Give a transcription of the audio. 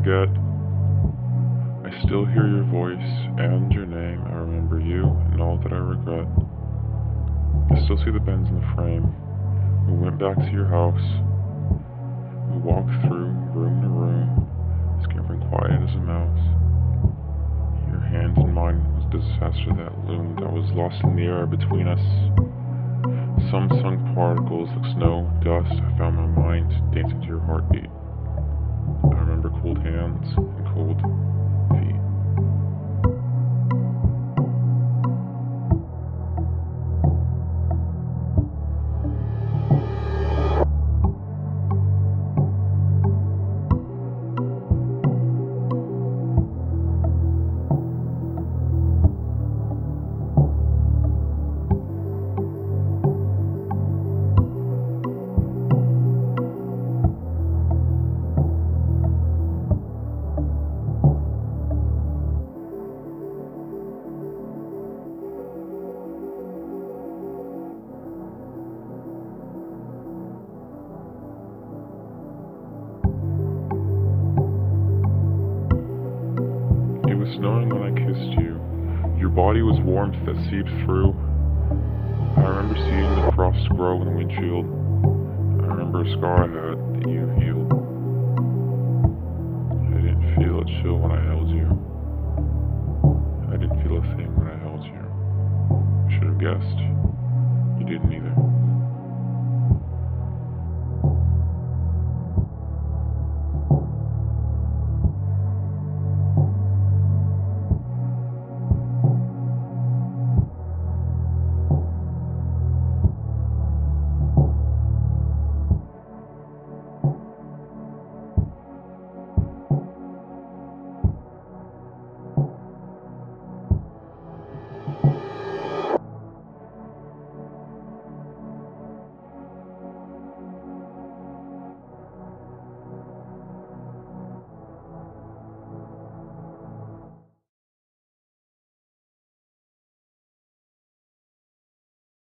forget. I still hear your voice and your name. I remember you and all that I regret. I still see the bends in the frame. We went back to your house. We walked through room to room, scampering quiet as a mouse. Your hand in mine was disaster that loomed. I was lost in the air between us. Some sunk particles like snow, dust. I found my mind dancing to your heartbeat. I remember cold hands and cold feet. It was snowing when I kissed you. Your body was warmth that seeped through. I remember seeing the frost grow in the windshield. I remember a scar I had that you healed.